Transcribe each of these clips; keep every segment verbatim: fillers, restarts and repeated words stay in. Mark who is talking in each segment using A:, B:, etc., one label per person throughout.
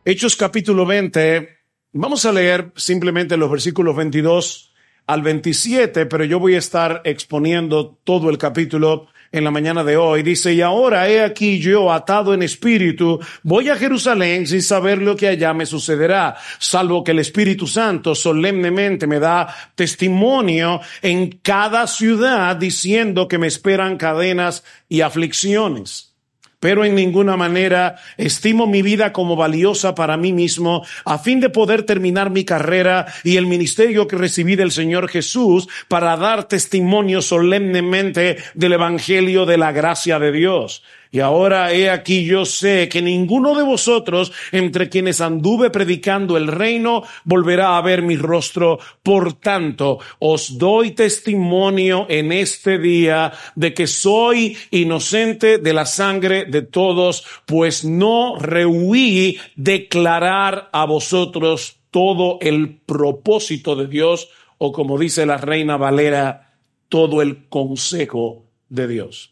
A: Hechos capítulo veinte, vamos a leer simplemente los versículos veintidós al veintisiete, pero yo voy a estar exponiendo todo el capítulo en la mañana de hoy. Dice, y ahora he aquí yo atado en espíritu, voy a Jerusalén sin saber lo que allá me sucederá, salvo que el Espíritu Santo solemnemente me da testimonio en cada ciudad diciendo que me esperan cadenas y aflicciones. Pero en ninguna manera estimo mi vida como valiosa para mí mismo, a fin de poder terminar mi carrera y el ministerio que recibí del Señor Jesús para dar testimonio solemnemente del Evangelio de la gracia de Dios. Y ahora he aquí yo sé que ninguno de vosotros, entre quienes anduve predicando el reino, volverá a ver mi rostro. Por tanto, os doy testimonio en este día de que soy inocente de la sangre de todos, pues no rehuí declarar a vosotros todo el propósito de Dios, o como dice la Reina Valera, todo el consejo de Dios.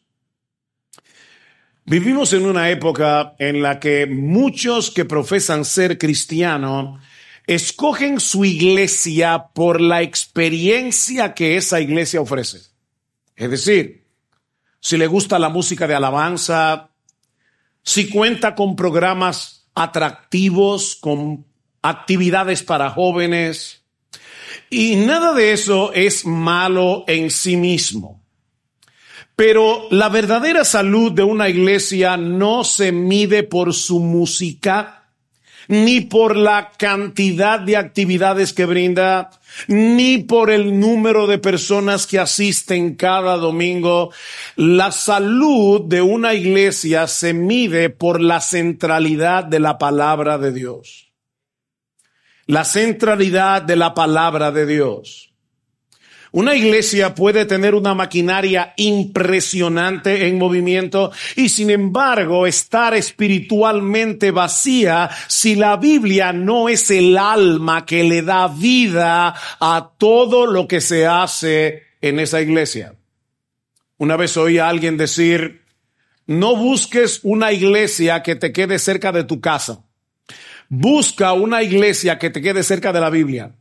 A: Vivimos en una época en la que muchos que profesan ser cristianos escogen su iglesia por la experiencia que esa iglesia ofrece. Es decir, si le gusta la música de alabanza, si cuenta con programas atractivos, con actividades para jóvenes, y nada de eso es malo en sí mismo. Pero la verdadera salud de una iglesia no se mide por su música, ni por la cantidad de actividades que brinda, ni por el número de personas que asisten cada domingo. La salud de una iglesia se mide por la centralidad de la palabra de Dios. La centralidad de la palabra de Dios. Una iglesia puede tener una maquinaria impresionante en movimiento y sin embargo estar espiritualmente vacía si la Biblia no es el alma que le da vida a todo lo que se hace en esa iglesia. Una vez oí a alguien decir, no busques una iglesia que te quede cerca de tu casa. Busca una iglesia que te quede cerca de la Biblia.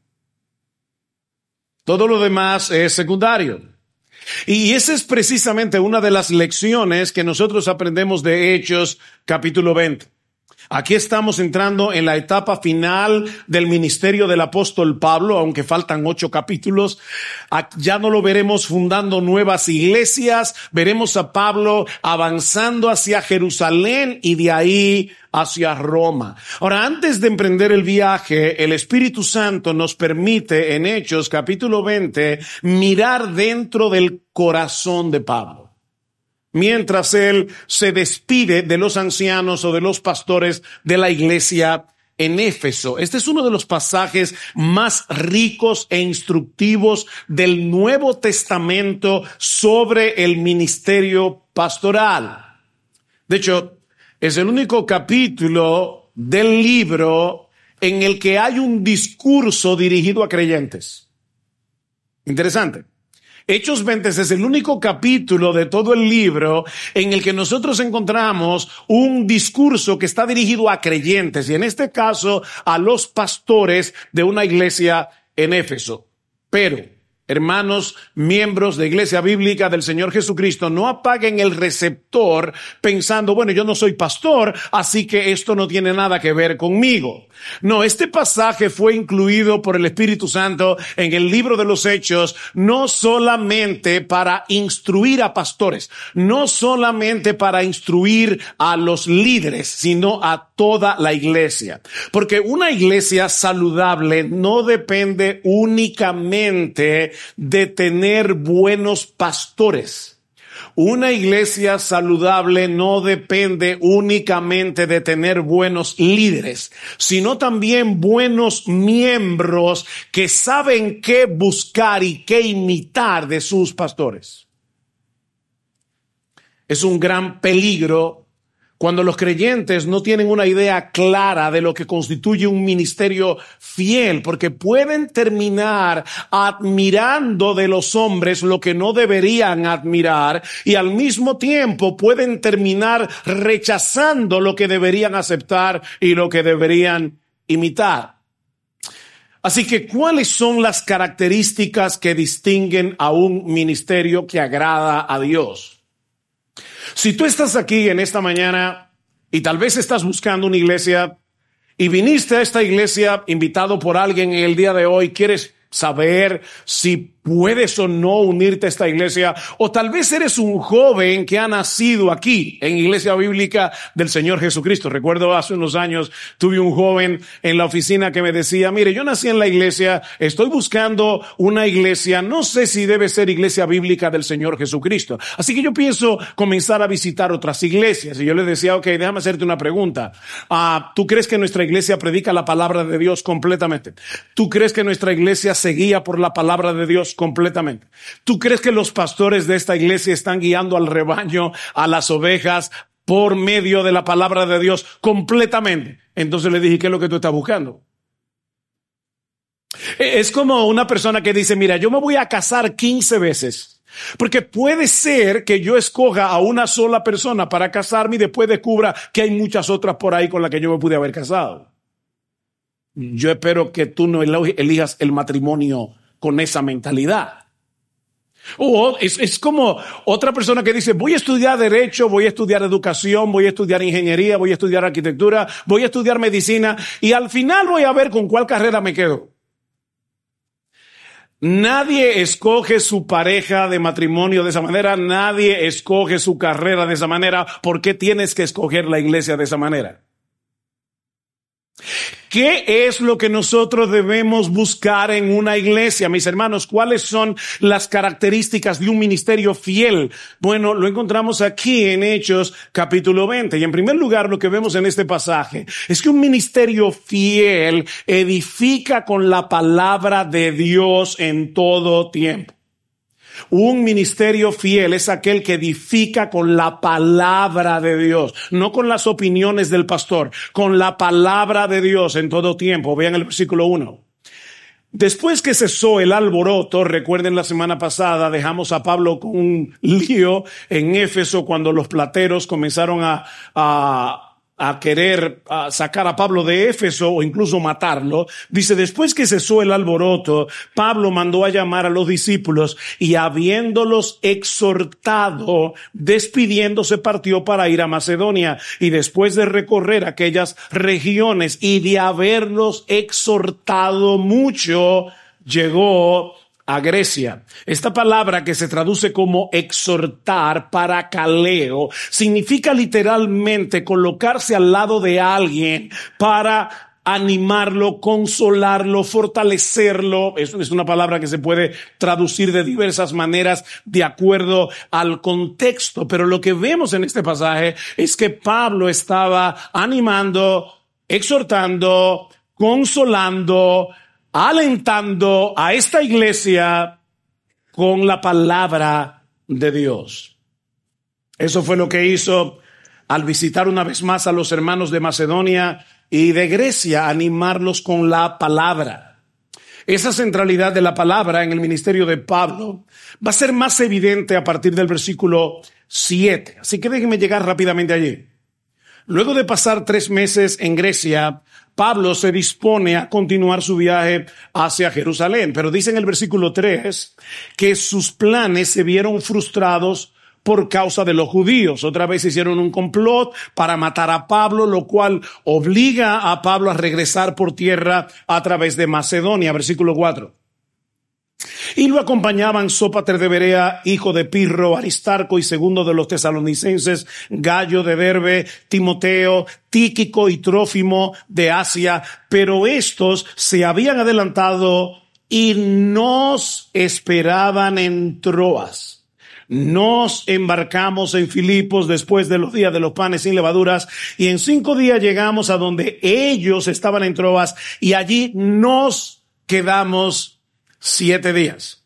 A: Todo lo demás es secundario. Y esa es precisamente una de las lecciones que nosotros aprendemos de Hechos capítulo veinte. Aquí estamos entrando en la etapa final del ministerio del apóstol Pablo, aunque faltan ocho capítulos. Ya no lo veremos fundando nuevas iglesias, veremos a Pablo avanzando hacia Jerusalén y de ahí hacia Roma. Ahora, antes de emprender el viaje, el Espíritu Santo nos permite en Hechos capítulo veinte mirar dentro del corazón de Pablo. Mientras él se despide de los ancianos o de los pastores de la iglesia en Éfeso. Este es uno de los pasajes más ricos e instructivos del Nuevo Testamento sobre el ministerio pastoral. De hecho, es el único capítulo del libro en el que hay un discurso dirigido a creyentes. Interesante. Hechos veinte es el único capítulo de todo el libro en el que nosotros encontramos un discurso que está dirigido a creyentes y en este caso a los pastores de una iglesia en Éfeso. Pero, hermanos, miembros de Iglesia Bíblica del Señor Jesucristo, no apaguen el receptor pensando, bueno, yo no soy pastor, así que esto no tiene nada que ver conmigo. No, este pasaje fue incluido por el Espíritu Santo en el libro de los Hechos, no solamente para instruir a pastores, no solamente para instruir a los líderes, sino a toda la iglesia. Porque una iglesia saludable no depende únicamente de tener buenos pastores. Una iglesia saludable no depende únicamente de tener buenos líderes, sino también buenos miembros que saben qué buscar y qué imitar de sus pastores. Es un gran peligro Cuando los creyentes no tienen una idea clara de lo que constituye un ministerio fiel, porque pueden terminar admirando de los hombres lo que no deberían admirar y al mismo tiempo pueden terminar rechazando lo que deberían aceptar y lo que deberían imitar. Así que, ¿cuáles son las características que distinguen a un ministerio que agrada a Dios? Si tú estás aquí en esta mañana y tal vez estás buscando una iglesia y viniste a esta iglesia invitado por alguien en el día de hoy, quieres saber si puedes o no unirte a esta iglesia, o tal vez eres un joven que ha nacido aquí en Iglesia Bíblica del Señor Jesucristo. Recuerdo hace unos años tuve un joven en la oficina que me decía, mire, yo nací en la iglesia, estoy buscando una iglesia, no sé si debe ser Iglesia Bíblica del Señor Jesucristo. Así que yo pienso comenzar a visitar otras iglesias. Y yo le decía, ok, déjame hacerte una pregunta. Uh, ¿Tú crees que nuestra iglesia predica la palabra de Dios completamente? ¿Tú crees que nuestra iglesia se guía por la palabra de Dios completamente? ¿Tú crees que los pastores de esta iglesia están guiando al rebaño, a las ovejas, por medio de la palabra de Dios completamente? Entonces le dije, ¿qué es lo que tú estás buscando? Es como una persona que dice, mira, yo me voy a casar quince veces, porque puede ser que yo escoja a una sola persona para casarme y después descubra que hay muchas otras por ahí con las que yo me pude haber casado. Yo espero que tú no elijas el matrimonio con esa mentalidad. O es, es como otra persona que dice, voy a estudiar derecho, voy a estudiar educación, voy a estudiar ingeniería, voy a estudiar arquitectura, voy a estudiar medicina y al final voy a ver con cuál carrera me quedo. Nadie escoge su pareja de matrimonio de esa manera, nadie escoge su carrera de esa manera. ¿Por qué tienes que escoger la iglesia de esa manera? ¿Qué es lo que nosotros debemos buscar en una iglesia, mis hermanos? ¿Cuáles son las características de un ministerio fiel? Bueno, lo encontramos aquí en Hechos capítulo veinte. Y en primer lugar, lo que vemos en este pasaje es que un ministerio fiel edifica con la palabra de Dios en todo tiempo. Un ministerio fiel es aquel que edifica con la palabra de Dios, no con las opiniones del pastor, con la palabra de Dios en todo tiempo. Vean el versículo uno. Después que cesó el alboroto, recuerden la semana pasada dejamos a Pablo con un lío en Éfeso cuando los plateros comenzaron a, a a querer a sacar a Pablo de Éfeso o incluso matarlo. Dice, después que cesó el alboroto, Pablo mandó a llamar a los discípulos y habiéndolos exhortado, despidiéndose partió para ir a Macedonia. Y después de recorrer aquellas regiones y de haberlos exhortado mucho, llegó a Grecia. Esta palabra que se traduce como exhortar, parakaleo, significa literalmente colocarse al lado de alguien para animarlo, consolarlo, fortalecerlo. Eso es una palabra que se puede traducir de diversas maneras de acuerdo al contexto. Pero lo que vemos en este pasaje es que Pablo estaba animando, exhortando, consolando, alentando a esta iglesia con la palabra de Dios. Eso fue lo que hizo al visitar una vez más a los hermanos de Macedonia y de Grecia, animarlos con la palabra. Esa centralidad de la palabra en el ministerio de Pablo va a ser más evidente a partir del versículo siete. Así que déjenme llegar rápidamente allí. Luego de pasar tres meses en Grecia, Pablo se dispone a continuar su viaje hacia Jerusalén. Pero dice en el versículo tres que sus planes se vieron frustrados por causa de los judíos. Otra vez hicieron un complot para matar a Pablo, lo cual obliga a Pablo a regresar por tierra a través de Macedonia. Versículo cuatro. Y lo acompañaban Sópater de Berea, hijo de Pirro, Aristarco y segundo de los tesalonicenses, Gallo de Derbe, Timoteo, Tíquico y Trófimo de Asia. Pero estos se habían adelantado y nos esperaban en Troas. Nos embarcamos en Filipos después de los días de los panes sin levaduras y en cinco días llegamos a donde ellos estaban en Troas y allí nos quedamos siete días.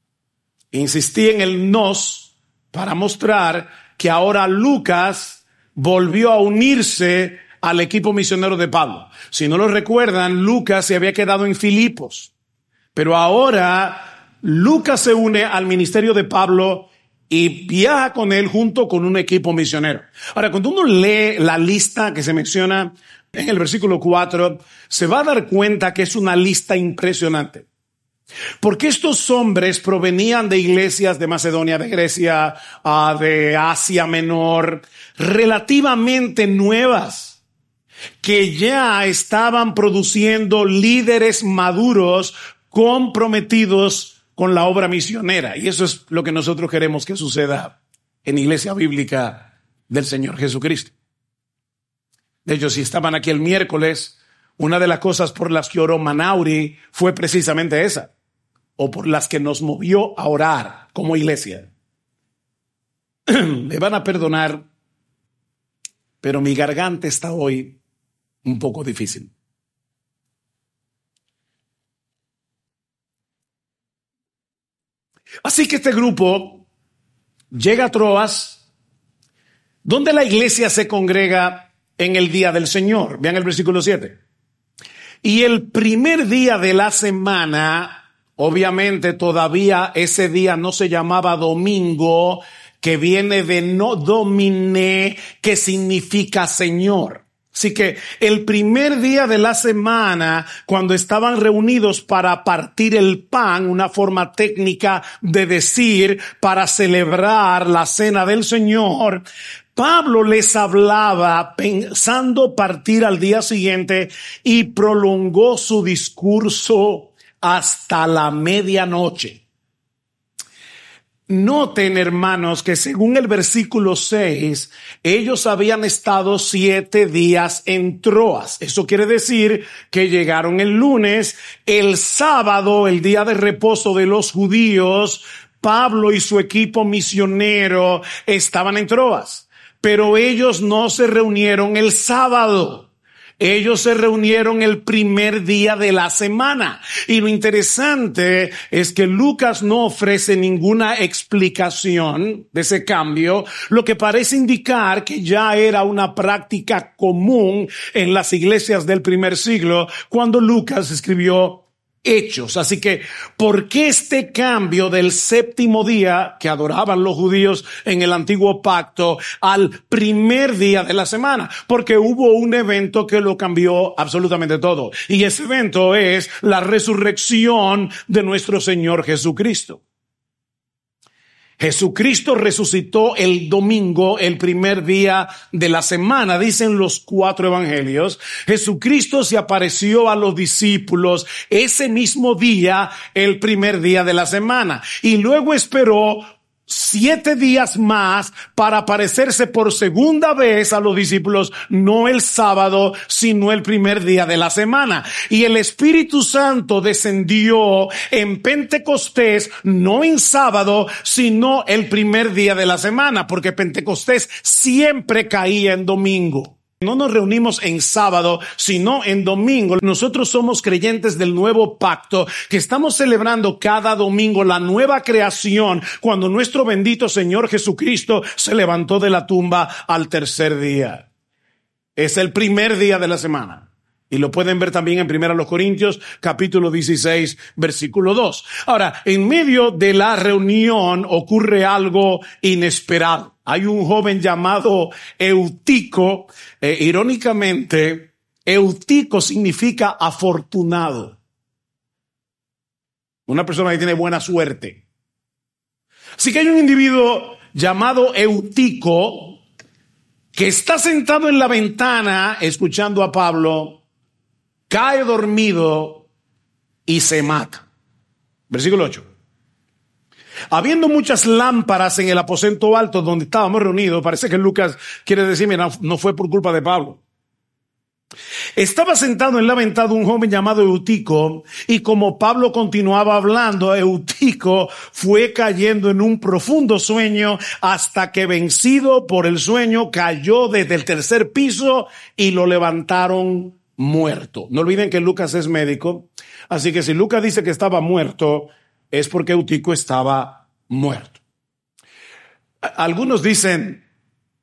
A: Insistí en el nos para mostrar que ahora Lucas volvió a unirse al equipo misionero de Pablo. Si no lo recuerdan, Lucas se había quedado en Filipos, pero ahora Lucas se une al ministerio de Pablo y viaja con él junto con un equipo misionero. Ahora, cuando uno lee la lista que se menciona en el versículo cuatro, se va a dar cuenta que es una lista impresionante. Porque estos hombres provenían de iglesias de Macedonia, de Grecia, uh, de Asia Menor, relativamente nuevas, que ya estaban produciendo líderes maduros comprometidos con la obra misionera. Y eso es lo que nosotros queremos que suceda en Iglesia Bíblica del Señor Jesucristo. De hecho, si estaban aquí el miércoles, una de las cosas por las que oró Manauri fue precisamente esa, o por las que nos movió a orar como iglesia. Me van a perdonar, pero mi garganta está hoy un poco difícil. Así que este grupo llega a Troas, donde la iglesia se congrega en el día del Señor. Vean el versículo siete. Y el primer día de la semana, obviamente todavía ese día no se llamaba domingo, que viene de no domine, que significa Señor. Así que el primer día de la semana, cuando estaban reunidos para partir el pan, una forma técnica de decir para celebrar la cena del Señor, Pablo les hablaba pensando partir al día siguiente y prolongó su discurso hasta la medianoche. Noten, hermanos, que según el versículo seis, ellos habían estado siete días en Troas. Eso quiere decir que llegaron el lunes, el sábado, el día de reposo de los judíos, Pablo y su equipo misionero estaban en Troas, pero ellos no se reunieron el sábado. Ellos se reunieron el primer día de la semana. Y lo interesante es que Lucas no ofrece ninguna explicación de ese cambio, lo que parece indicar que ya era una práctica común en las iglesias del primer siglo cuando Lucas escribió Hechos. Así que, ¿por qué este cambio del séptimo día que adoraban los judíos en el antiguo pacto al primer día de la semana? Porque hubo un evento que lo cambió absolutamente todo. Y ese evento es la resurrección de nuestro Señor Jesucristo. Jesucristo resucitó el domingo, el primer día de la semana, dicen los cuatro evangelios. Jesucristo se apareció a los discípulos ese mismo día, el primer día de la semana, y luego esperó siete días más para aparecerse por segunda vez a los discípulos, no el sábado, sino el primer día de la semana. Y el Espíritu Santo descendió en Pentecostés, no en sábado, sino el primer día de la semana, porque Pentecostés siempre caía en domingo. No nos reunimos en sábado, sino en domingo. Nosotros somos creyentes del nuevo pacto, que estamos celebrando cada domingo la nueva creación, cuando nuestro bendito Señor Jesucristo se levantó de la tumba al tercer día. Es el primer día de la semana. Y lo pueden ver también en Primera los Corintios, capítulo dieciséis, versículo dos. Ahora, en medio de la reunión ocurre algo inesperado. Hay un joven llamado Eutico. Eh, irónicamente, Eutico significa afortunado. Una persona que tiene buena suerte. Así que hay un individuo llamado Eutico que está sentado en la ventana escuchando a Pablo, cae dormido y se mata. Versículo ocho. Habiendo muchas lámparas en el aposento alto donde estábamos reunidos, parece que Lucas quiere decir, mira, no fue por culpa de Pablo. Estaba sentado en la ventana un joven llamado Eutico, y como Pablo continuaba hablando, Eutico fue cayendo en un profundo sueño hasta que, vencido por el sueño, cayó desde el tercer piso y lo levantaron muerto. No olviden que Lucas es médico, así que si Lucas dice que estaba muerto, es porque Eutico estaba muerto. Algunos dicen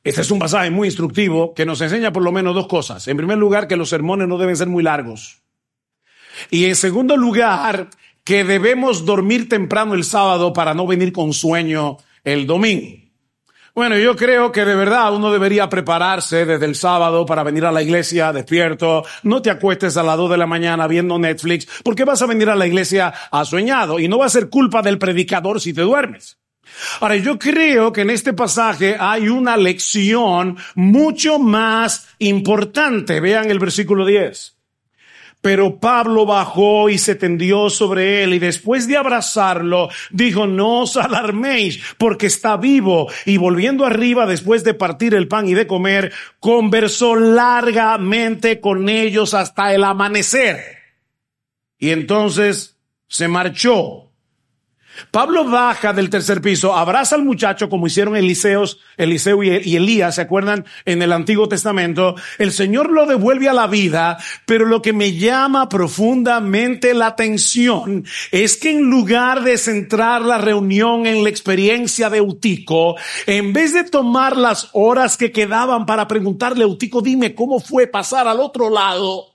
A: Este es un pasaje muy instructivo que nos enseña por lo menos dos cosas. En primer lugar, que los sermones no deben ser muy largos. Y en segundo lugar, que debemos dormir temprano el sábado para no venir con sueño el domingo. Bueno, yo creo que de verdad uno debería prepararse desde el sábado para venir a la iglesia despierto. No te acuestes a las dos de la mañana viendo Netflix, porque vas a venir a la iglesia asueñado y no va a ser culpa del predicador si te duermes. Ahora, yo creo que en este pasaje hay una lección mucho más importante. Vean el versículo diez. Pero Pablo bajó y se tendió sobre él y después de abrazarlo dijo, no os alarméis porque está vivo. Y volviendo arriba después de partir el pan y de comer, conversó largamente con ellos hasta el amanecer. Y entonces se marchó. Pablo baja del tercer piso, abraza al muchacho como hicieron Eliseos, Eliseo y Elías, ¿se acuerdan? En el Antiguo Testamento. El Señor lo devuelve a la vida, pero lo que me llama profundamente la atención es que en lugar de centrar la reunión en la experiencia de Eutico, en vez de tomar las horas que quedaban para preguntarle a Eutico, dime cómo fue pasar al otro lado,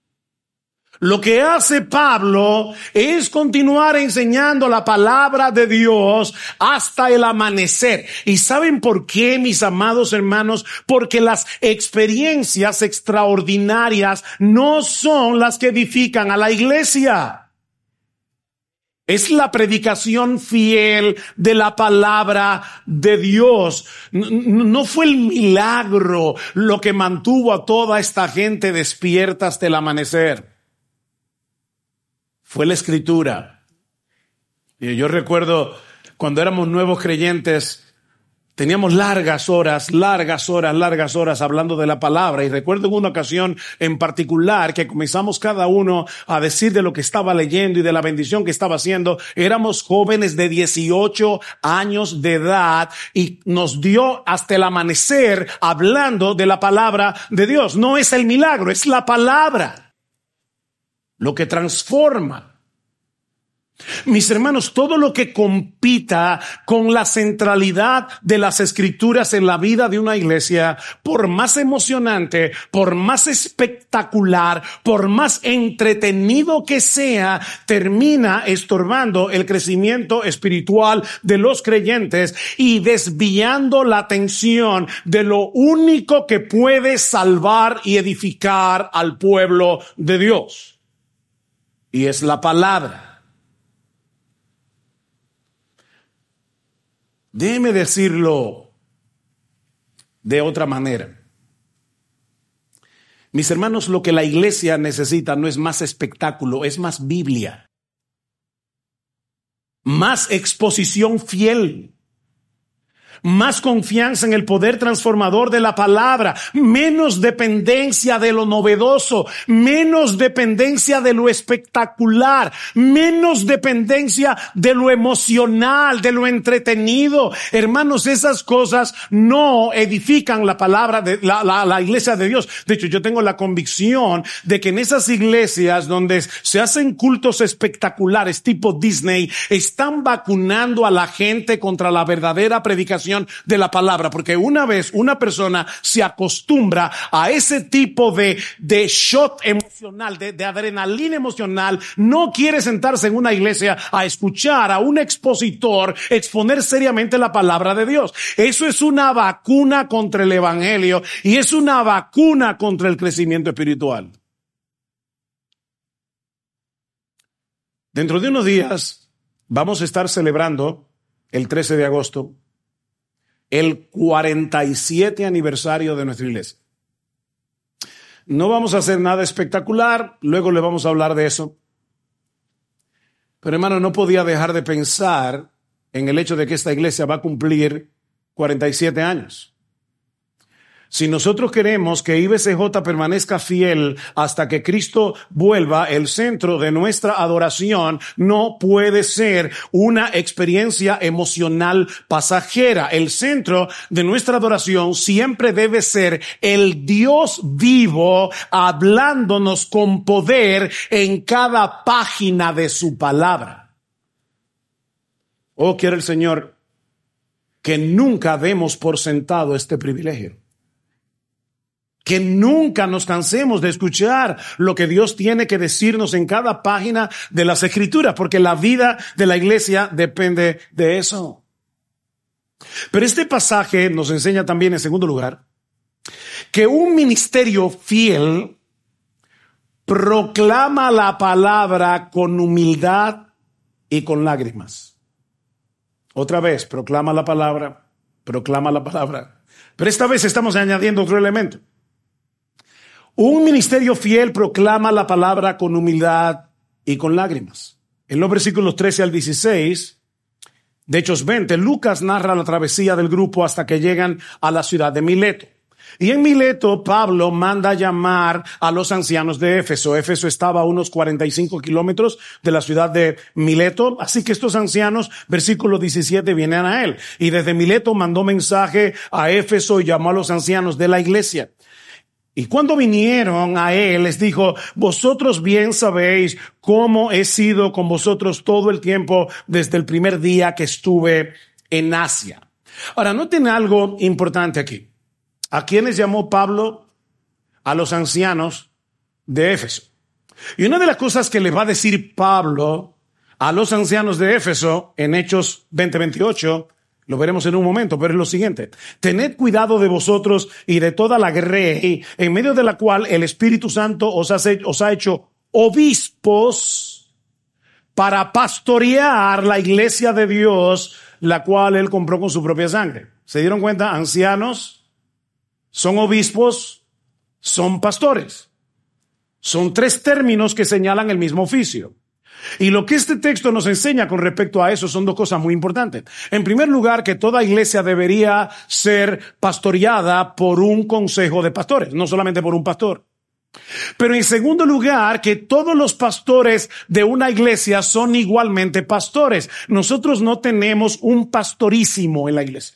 A: lo que hace Pablo es continuar enseñando la palabra de Dios hasta el amanecer. ¿Y saben por qué, mis amados hermanos? Porque las experiencias extraordinarias no son las que edifican a la iglesia. Es la predicación fiel de la palabra de Dios. No fue el milagro lo que mantuvo a toda esta gente despierta hasta el amanecer. Fue la escritura. Y yo recuerdo cuando éramos nuevos creyentes, teníamos largas horas, largas horas, largas horas hablando de la palabra. Y recuerdo en una ocasión en particular que comenzamos cada uno a decir de lo que estaba leyendo y de la bendición que estaba haciendo. Éramos jóvenes de dieciocho años de edad y nos dio hasta el amanecer hablando de la palabra de Dios. No es el milagro, es la palabra lo que transforma. Mis hermanos, todo lo que compita con la centralidad de las escrituras en la vida de una iglesia, por más emocionante, por más espectacular, por más entretenido que sea, termina estorbando el crecimiento espiritual de los creyentes y desviando la atención de lo único que puede salvar y edificar al pueblo de Dios. Y es la palabra. Déjeme decirlo de otra manera. Mis hermanos, lo que la iglesia necesita no es más espectáculo, es más Biblia. Más exposición fiel. Más confianza en el poder transformador de la palabra, menos dependencia de lo novedoso, menos dependencia de lo espectacular, menos dependencia de lo emocional, de lo entretenido. Hermanos, esas cosas no edifican la palabra de la, la, la iglesia de Dios. De hecho, yo tengo la convicción de que en esas iglesias donde se hacen cultos espectaculares tipo Disney, están vacunando a la gente contra la verdadera predicación de la palabra, porque una vez una persona se acostumbra a ese tipo de, de shot emocional, de, de adrenalina emocional, no quiere sentarse en una iglesia a escuchar a un expositor exponer seriamente la palabra de Dios. Eso es una vacuna contra el evangelio y es una vacuna contra el crecimiento espiritual. Dentro de unos días vamos a estar celebrando el trece de agosto el cuarenta y siete aniversario de nuestra iglesia. No vamos a hacer nada espectacular, luego le vamos a hablar de eso. Pero hermano, no podía dejar de pensar en el hecho de que esta iglesia va a cumplir cuarenta y siete años. Si nosotros queremos que I B C J permanezca fiel hasta que Cristo vuelva, el centro de nuestra adoración no puede ser una experiencia emocional pasajera. El centro de nuestra adoración siempre debe ser el Dios vivo hablándonos con poder en cada página de su palabra. Oh, quiere el Señor que nunca demos por sentado este privilegio. Que nunca nos cansemos de escuchar lo que Dios tiene que decirnos en cada página de las Escrituras, porque la vida de la iglesia depende de eso. Pero este pasaje nos enseña también, en segundo lugar, que un ministerio fiel proclama la palabra con humildad y con lágrimas. Otra vez, proclama la palabra, proclama la palabra. Pero esta vez estamos añadiendo otro elemento. Un ministerio fiel proclama la palabra con humildad y con lágrimas. En los versículos trece al dieciséis de Hechos veinte, Lucas narra la travesía del grupo hasta que llegan a la ciudad de Mileto. Y en Mileto, Pablo manda llamar a los ancianos de Éfeso. Éfeso estaba a unos cuarenta y cinco kilómetros de la ciudad de Mileto. Así que estos ancianos, versículo diecisiete, vienen a él. Y desde Mileto mandó mensaje a Éfeso y llamó a los ancianos de la iglesia. Y cuando vinieron a él, les dijo: vosotros bien sabéis cómo he sido con vosotros todo el tiempo desde el primer día que estuve en Asia. Ahora, noten algo importante aquí. ¿A quiénes llamó Pablo? A los ancianos de Éfeso. Y una de las cosas que le va a decir Pablo a los ancianos de Éfeso en Hechos veinte veintiocho, lo veremos en un momento, pero es lo siguiente: tened cuidado de vosotros y de toda la grey, en medio de la cual el Espíritu Santo os ha, os ha hecho obispos para pastorear la iglesia de Dios, la cual él compró con su propia sangre. ¿Se dieron cuenta? Ancianos son obispos, son pastores. Son tres términos que señalan el mismo oficio. Y lo que este texto nos enseña con respecto a eso son dos cosas muy importantes. En primer lugar, que toda iglesia debería ser pastoreada por un consejo de pastores, no solamente por un pastor. Pero en segundo lugar, que todos los pastores de una iglesia son igualmente pastores. Nosotros no tenemos un pastorísimo en la iglesia,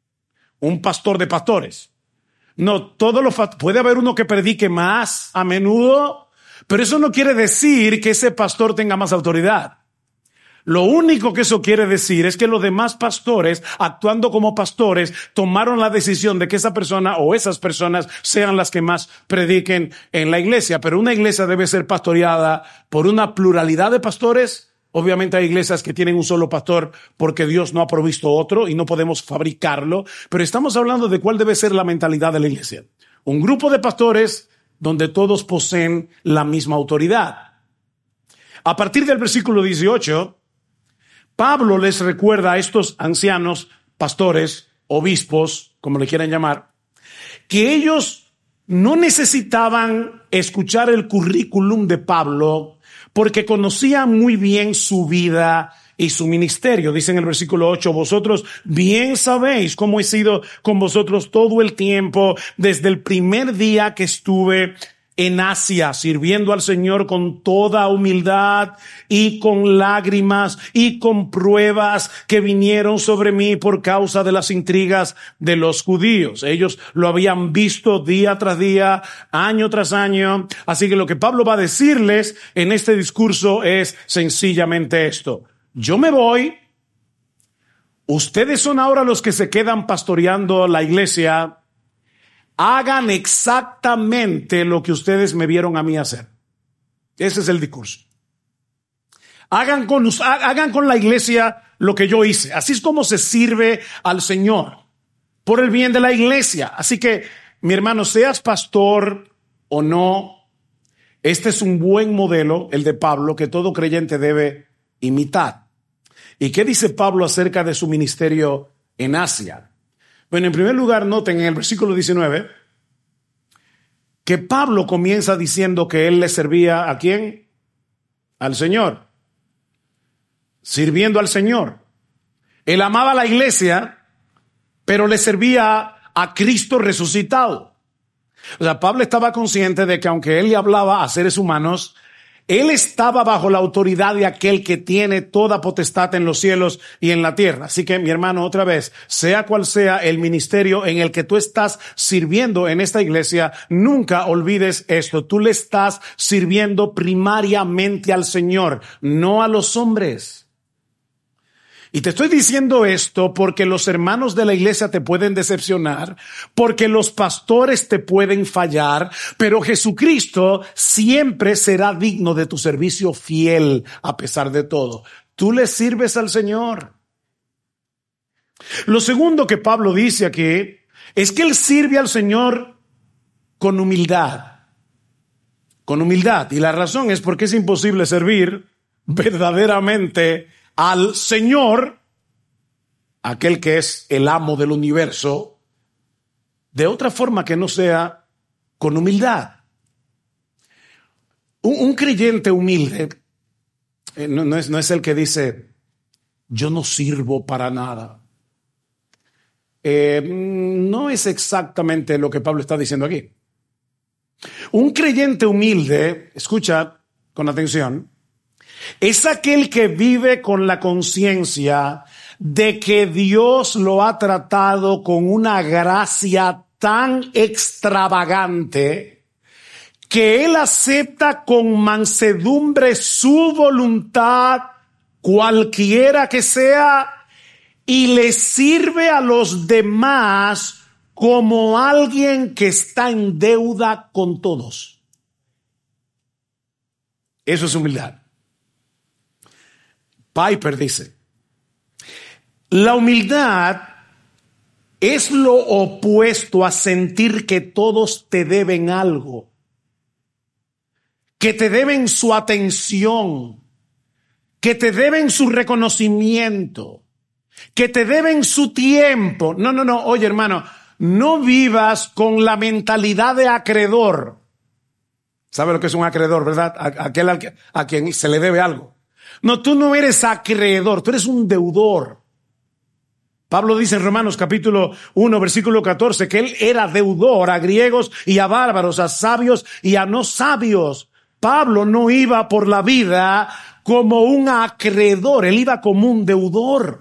A: un pastor de pastores. No, todos los puede haber uno que predique más a menudo, pero eso no quiere decir que ese pastor tenga más autoridad. Lo único que eso quiere decir es que los demás pastores, actuando como pastores, tomaron la decisión de que esa persona o esas personas sean las que más prediquen en la iglesia. Pero una iglesia debe ser pastoreada por una pluralidad de pastores. Obviamente hay iglesias que tienen un solo pastor porque Dios no ha provisto otro y no podemos fabricarlo. Pero estamos hablando de cuál debe ser la mentalidad de la iglesia. Un grupo de pastores donde todos poseen la misma autoridad. A partir del versículo dieciocho, Pablo les recuerda a estos ancianos, pastores, obispos, como le quieran llamar, que ellos no necesitaban escuchar el currículum de Pablo porque conocían muy bien su vida y su ministerio. Dice en el versículo ocho, vosotros bien sabéis cómo he sido con vosotros todo el tiempo, desde el primer día que estuve en Asia, sirviendo al Señor con toda humildad y con lágrimas y con pruebas que vinieron sobre mí por causa de las intrigas de los judíos. Ellos lo habían visto día tras día, año tras año. Así que lo que Pablo va a decirles en este discurso es sencillamente esto: yo me voy, ustedes son ahora los que se quedan pastoreando la iglesia. Hagan exactamente lo que ustedes me vieron a mí hacer. Ese es el discurso. Hagan con, hagan con la iglesia lo que yo hice. Así es como se sirve al Señor, por el bien de la iglesia. Así que, mi hermano, seas pastor o no, este es un buen modelo, el de Pablo, que todo creyente debe imitar. ¿Y qué dice Pablo acerca de su ministerio en Asia? Bueno, en primer lugar, noten en el versículo diecinueve que Pablo comienza diciendo que él le servía ¿a quién? Al Señor. Sirviendo al Señor. Él amaba a la iglesia, pero le servía a Cristo resucitado. O sea, Pablo estaba consciente de que aunque él le hablaba a seres humanos, él estaba bajo la autoridad de aquel que tiene toda potestad en los cielos y en la tierra. Así que, mi hermano, otra vez, sea cual sea el ministerio en el que tú estás sirviendo en esta iglesia, nunca olvides esto. Tú le estás sirviendo primariamente al Señor, no a los hombres. Y te estoy diciendo esto porque los hermanos de la iglesia te pueden decepcionar, porque los pastores te pueden fallar, pero Jesucristo siempre será digno de tu servicio fiel a pesar de todo. Tú le sirves al Señor. Lo segundo que Pablo dice aquí es que él sirve al Señor con humildad. Con humildad. Y la razón es porque es imposible servir verdaderamente al Señor, aquel que es el amo del universo, de otra forma que no sea con humildad. Un, un creyente humilde eh, no, no, es, no es el que dice, yo no sirvo para nada. Eh, no es exactamente lo que Pablo está diciendo aquí. Un creyente humilde, escucha con atención, es aquel que vive con la conciencia de que Dios lo ha tratado con una gracia tan extravagante que él acepta con mansedumbre su voluntad, cualquiera que sea, y le sirve a los demás como alguien que está en deuda con todos. Eso es humildad. Piper dice, la humildad es lo opuesto a sentir que todos te deben algo, que te deben su atención, que te deben su reconocimiento, que te deben su tiempo. No, no, no, oye hermano, no vivas con la mentalidad de acreedor. ¿Sabe lo que es un acreedor, verdad? Aquel a, a quien se le debe algo. No, tú no eres acreedor, tú eres un deudor. Pablo dice en Romanos capítulo uno, versículo catorce, que él era deudor a griegos y a bárbaros, a sabios y a no sabios. Pablo no iba por la vida como un acreedor, él iba como un deudor.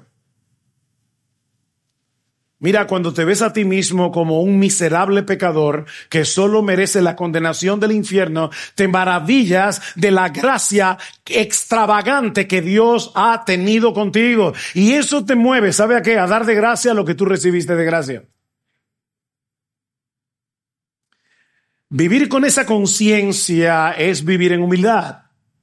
A: Mira, cuando te ves a ti mismo como un miserable pecador que solo merece la condenación del infierno, te maravillas de la gracia extravagante que Dios ha tenido contigo. Y eso te mueve, ¿sabe a qué? A dar de gracia lo que tú recibiste de gracia. Vivir con esa conciencia es vivir en humildad.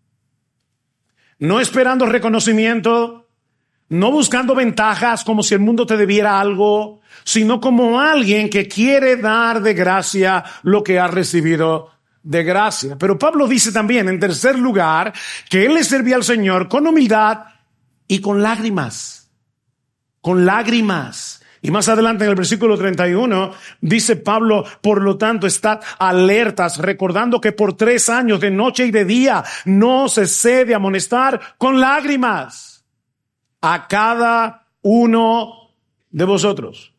A: No esperando reconocimiento, no buscando ventajas como si el mundo te debiera algo, sino como alguien que quiere dar de gracia lo que ha recibido de gracia. Pero Pablo dice también, en tercer lugar, que él le servía al Señor con humildad y con lágrimas. Con lágrimas. Y más adelante en el versículo treinta y uno dice Pablo, por lo tanto, estad alertas, recordando que por tres años de noche y de día no cesé de amonestar con lágrimas a cada uno de vosotros.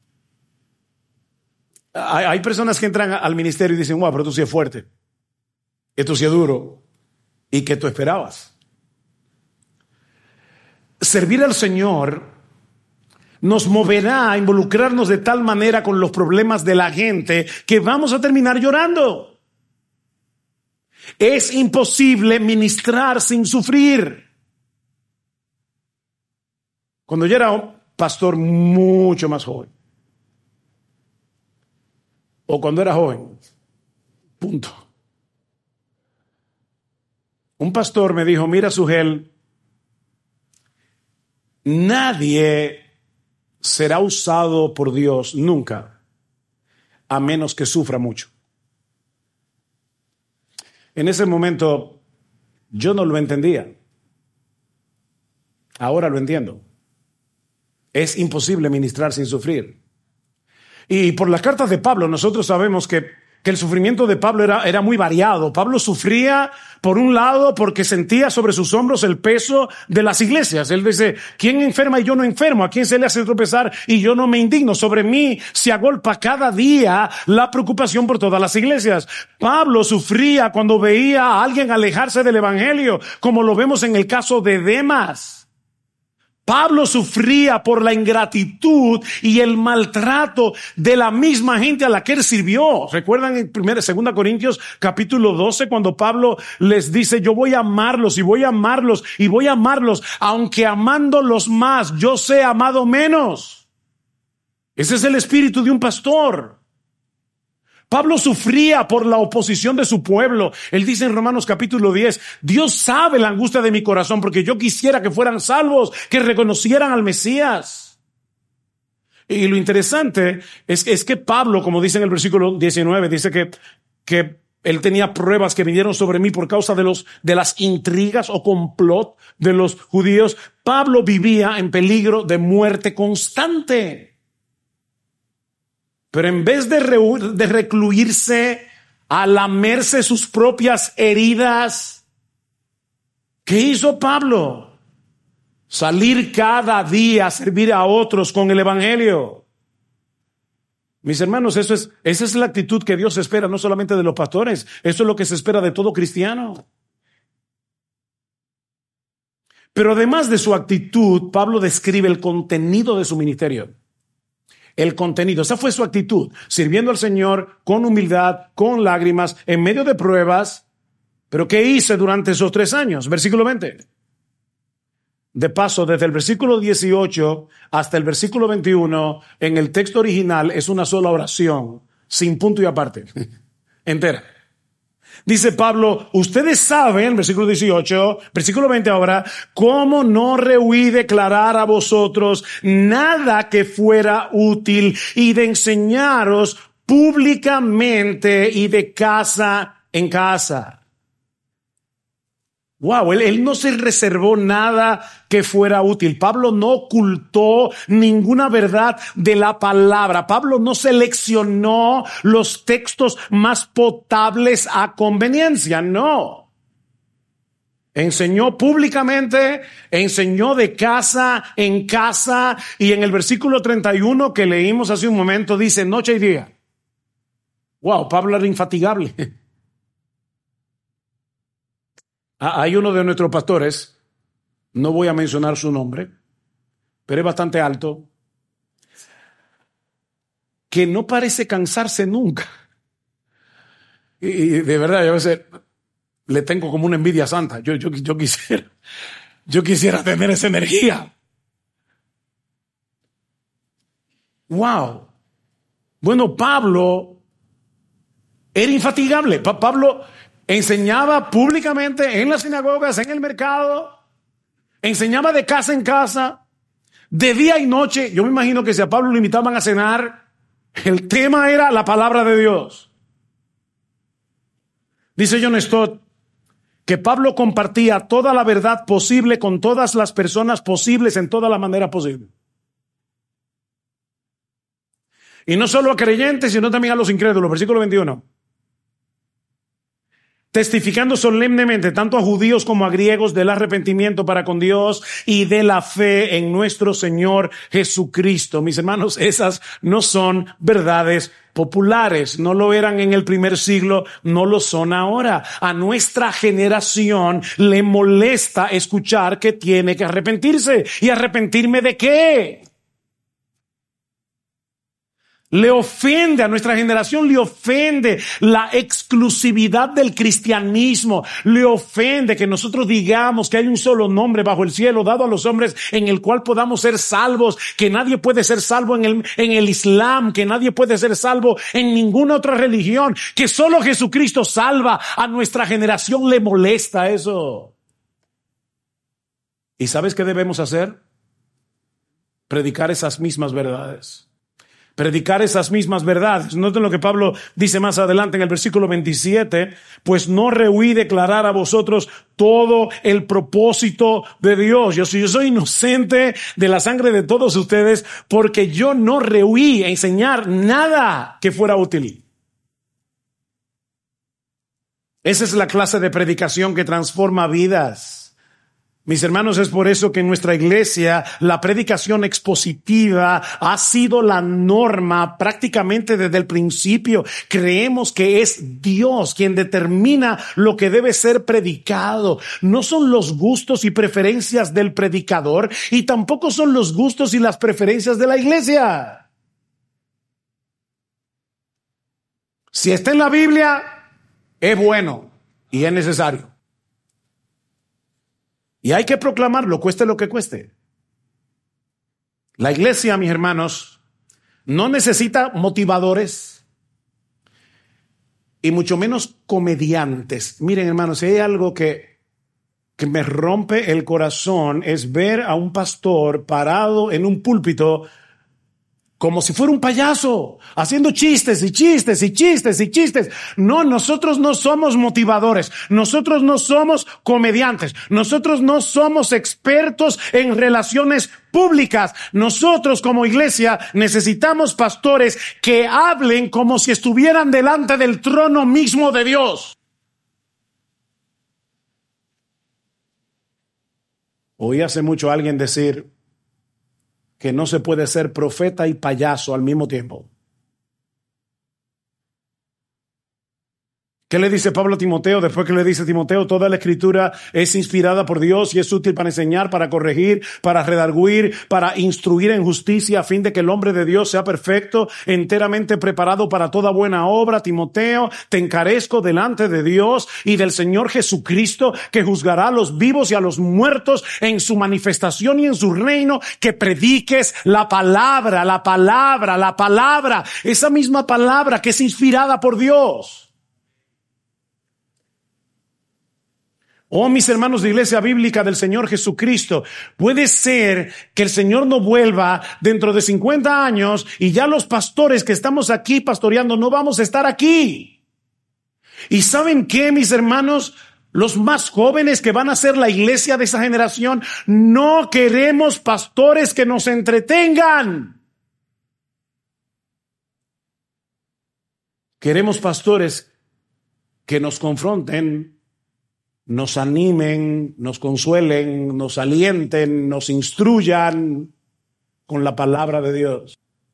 A: Hay, hay personas que entran al ministerio y dicen, wow, pero tú sí es fuerte, esto sí es duro. ¿Y qué tú esperabas? Servir al Señor nos moverá a involucrarnos de tal manera con los problemas de la gente que vamos a terminar llorando. Es imposible ministrar sin sufrir. Cuando yo era un pastor mucho más joven, o cuando era joven, punto. Un pastor me dijo, mira Sugel, nadie será usado por Dios nunca, a menos que sufra mucho. En ese momento yo no lo entendía. Ahora lo entiendo. Es imposible ministrar sin sufrir. Y por las cartas de Pablo nosotros sabemos que, que el sufrimiento de Pablo era, era muy variado. Pablo sufría, por un lado, porque sentía sobre sus hombros el peso de las iglesias. Él dice, ¿quién enferma y yo no enfermo? ¿A quién se le hace tropezar y yo no me indigno? Sobre mí se agolpa cada día la preocupación por todas las iglesias. Pablo sufría cuando veía a alguien alejarse del evangelio, como lo vemos en el caso de Demas. Pablo sufría por la ingratitud y el maltrato de la misma gente a la que él sirvió. ¿Recuerdan en primera, segunda Corintios capítulo doce cuando Pablo les dice, yo voy a amarlos y voy a amarlos y voy a amarlos, aunque amándolos más, yo sé amado menos? Ese es el espíritu de un pastor. Pablo sufría por la oposición de su pueblo. Él dice en Romanos capítulo diez, Dios sabe la angustia de mi corazón porque yo quisiera que fueran salvos, que reconocieran al Mesías. Y lo interesante es, es que Pablo, como dice en el versículo diecinueve, dice que, que él tenía pruebas que vinieron sobre mí por causa de los, de las intrigas o complot de los judíos. Pablo vivía en peligro de muerte constante. Pero en vez de, re, de recluirse a lamerse sus propias heridas, ¿qué hizo Pablo? Salir cada día a servir a otros con el evangelio. Mis hermanos, eso es, esa es la actitud que Dios espera, no solamente de los pastores, eso es lo que se espera de todo cristiano. Pero además de su actitud, Pablo describe el contenido de su ministerio. El contenido, esa fue su actitud, sirviendo al Señor con humildad, con lágrimas, en medio de pruebas. ¿Pero qué hice durante esos tres años? Versículo veinte. De paso, desde el versículo dieciocho hasta el versículo veintiuno, en el texto original es una sola oración, sin punto y aparte, entera. Dice Pablo, ustedes saben, versículo dieciocho, versículo veinte ahora, cómo no rehuí declarar a vosotros nada que fuera útil y de enseñaros públicamente y de casa en casa. Wow, él, él no se reservó nada que fuera útil. Pablo no ocultó ninguna verdad de la palabra. Pablo no seleccionó los textos más potables a conveniencia, no. Enseñó públicamente, enseñó de casa en casa, y en el versículo treinta y uno que leímos hace un momento dice noche y día. Wow, Pablo era infatigable. Hay uno de nuestros pastores, no voy a mencionar su nombre, pero es bastante alto, que no parece cansarse nunca. Y, y de verdad, yo a veces le tengo como una envidia santa. Yo, yo, yo quisiera, yo quisiera tener esa energía. Wow. Bueno, Pablo era infatigable. Pa- Pablo enseñaba públicamente en las sinagogas, en el mercado, enseñaba de casa en casa, de día y noche. Yo me imagino que si a Pablo lo invitaban a cenar, el tema era la palabra de Dios. Dice John Stott que Pablo compartía toda la verdad posible con todas las personas posibles en toda la manera posible. Y no solo a creyentes, sino también a los incrédulos. Versículo veintiuno. Testificando solemnemente tanto a judíos como a griegos del arrepentimiento para con Dios y de la fe en nuestro Señor Jesucristo. Mis hermanos, esas no son verdades populares, no lo eran en el primer siglo, no lo son ahora. A nuestra generación le molesta escuchar que tiene que arrepentirse. ¿Y arrepentirme de qué? Le ofende, a nuestra generación le ofende la exclusividad del cristianismo. Le ofende que nosotros digamos que hay un solo nombre bajo el cielo dado a los hombres en el cual podamos ser salvos, que nadie puede ser salvo en el, en el Islam, que nadie puede ser salvo en ninguna otra religión, que solo Jesucristo salva. A nuestra generación le molesta eso. ¿Y sabes qué debemos hacer? Predicar esas mismas verdades. Predicar esas mismas verdades. Noten lo que Pablo dice más adelante en el versículo veintisiete. Pues no rehuí declarar a vosotros todo el propósito de Dios. Yo soy, yo soy inocente de la sangre de todos ustedes porque yo no rehuí enseñar nada que fuera útil. Esa es la clase de predicación que transforma vidas. Mis hermanos, es por eso que en nuestra iglesia la predicación expositiva ha sido la norma prácticamente desde el principio. Creemos que es Dios quien determina lo que debe ser predicado. No son los gustos y preferencias del predicador y tampoco son los gustos y las preferencias de la iglesia. Si está en la Biblia, es bueno y es necesario. Y hay que proclamarlo, cueste lo que cueste. La iglesia, mis hermanos, no necesita motivadores y mucho menos comediantes. Miren, hermanos, si hay algo que, que me rompe el corazón es ver a un pastor parado en un púlpito como si fuera un payaso, haciendo chistes y chistes y chistes y chistes. No, nosotros no somos motivadores. Nosotros no somos comediantes. Nosotros no somos expertos en relaciones públicas. Nosotros como iglesia necesitamos pastores que hablen como si estuvieran delante del trono mismo de Dios. Oí hace mucho a alguien decir que no se puede ser profeta y payaso al mismo tiempo. ¿Qué le dice Pablo a Timoteo? Después que le dice a Timoteo, toda la escritura es inspirada por Dios y es útil para enseñar, para corregir, para redarguir, para instruir en justicia, a fin de que el hombre de Dios sea perfecto, enteramente preparado para toda buena obra. Timoteo, te encarezco delante de Dios y del Señor Jesucristo, que juzgará a los vivos y a los muertos en su manifestación y en su reino, que prediques la palabra, la palabra, la palabra, esa misma palabra que es inspirada por Dios. Oh, mis hermanos de Iglesia Bíblica del Señor Jesucristo, puede ser que el Señor no vuelva dentro de cincuenta años y ya los pastores que estamos aquí pastoreando no vamos a estar aquí. ¿Y saben qué, mis hermanos? Los más jóvenes que van a ser la iglesia de esa generación, no queremos pastores que nos entretengan. Queremos pastores que nos confronten, nos animen, nos consuelen, nos alienten, nos instruyan con la palabra de Dios.